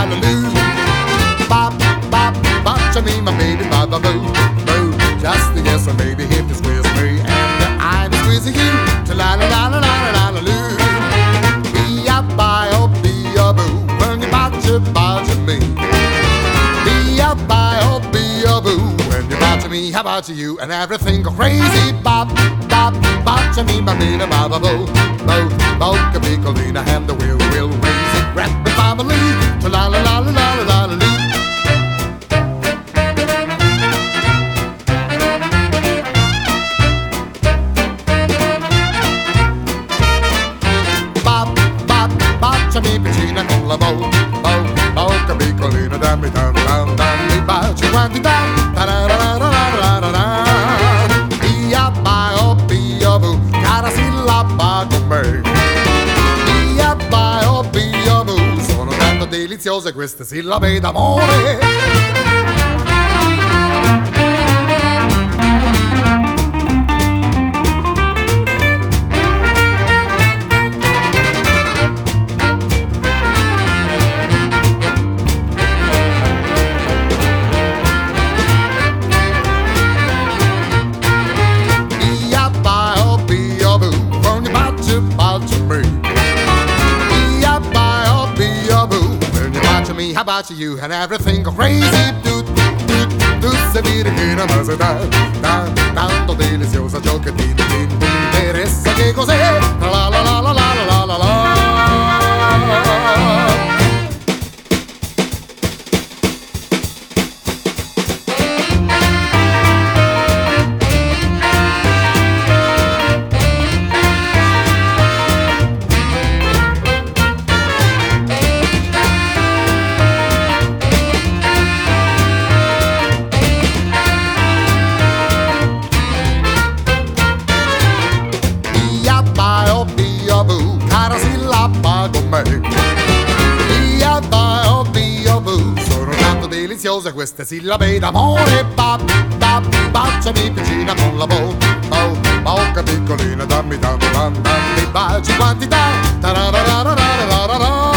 Bop, bop, baciami, my baby, bop, bop, boo, boo. Just a yes or maybe if you squeeze me, and I'm squeezing you. La la la la la la la loo. Be a bio, be a boo. When you bout me. Be a bio, be a boo. When you bout me, how about you? And everything go crazy. Bop, bop, baciami, my baby, bop, bop, boo, boo. Boca piccolina, and the wheel raise it. Grab the family. La la la la la la la loo. Baciami vicina con la bocca piccolina, dammi dammi baci quantità. Via baio, via bu, cara sillaba con me. Via baio, via bu, sono tanto deliziose queste sillabe d'amore. How about you and everything go crazy? Tu se vire che una masa tanto deliziosa giocatina, ti interessa che cos'è? La la la la la la la la. Queste sillabe d'amore. Bop, bop, baciami vicina con la bocca piccolina, dammi baci quantità.